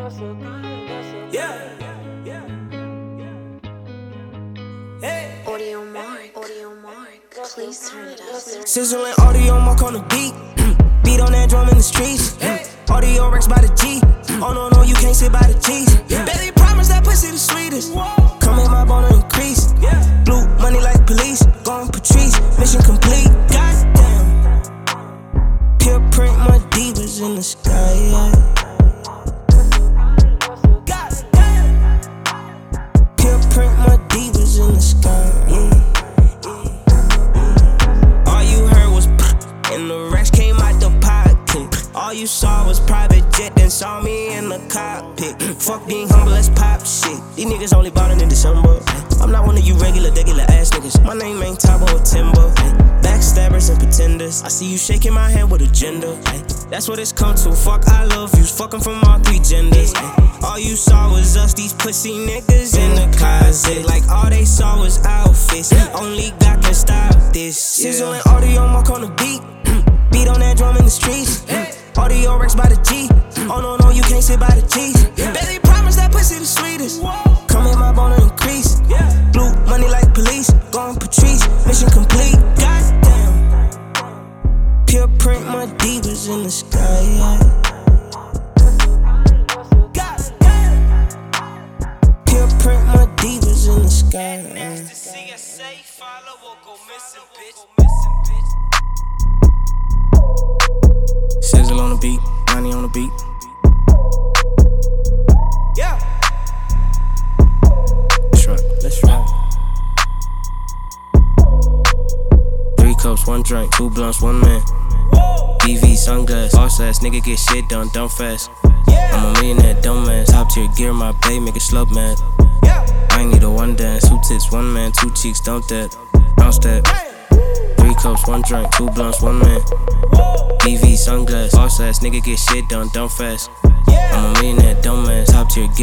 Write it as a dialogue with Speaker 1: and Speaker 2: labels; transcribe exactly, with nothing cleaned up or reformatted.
Speaker 1: Yeah. Hey.
Speaker 2: Audio Mark, Audio Mark, please turn it up.
Speaker 1: Sizzling audio mark on the beat. Beat on that drum in the streets. Audio Rex by the G. Oh no, no, you can't sit by the cheese. Baby, promise that pussy the sweetest. Come in my bone increase. Blue money like police. Going Patrice, mission complete. Goddamn. Pure print, my divas in the sky. Yeah. Pure print, my divas in the sky. Yeah. All you heard was and the rest came out the pocket. All you saw was private jet, then saw me in the cockpit. Fuck being humble, let's pop shit. These niggas only ballin' in December. I'm not one of you regular, regular ass niggas. My name ain't Tabo or Timber. Backstabbers and pretenders. I see you shaking my hand with a gender. That's what it's come to. Fuck, I love yous. Fucking from all three genders. All you saw was us, these pussy niggas in the closet. Like all they saw was outfits. Only God can stop this. Sizzling audio mark on the beat. Beat on that drum in the streets. Audio Rex by the G. Oh no, no, you can't sit by the cheese. Baby, promise that pussy the sweetest. Come in my bone increase. Blue money like police. Going Patrice, mission complete. Goddamn. Pure print, my divas in the sky. Yeah. Pure print, my divas in the sky. Yeah. Sizzle on the beat, money on the beat. Yeah. Let's rock, let's rock. Three cups, one drink, two blunts, one man. B V sunglasses, boss ass nigga get shit done, dumb fast. I'm a millionaire, dumb ass. Top tier gear, my bae, make it slow man. I ain't need a one dance, two tits, one man, two cheeks, dump that, bounce that. Three cups, one drink, two blunts, one man. B V sunglasses, boss ass nigga get shit done, dumb fast. I'm a millionaire, dumb ass. Top tier gear.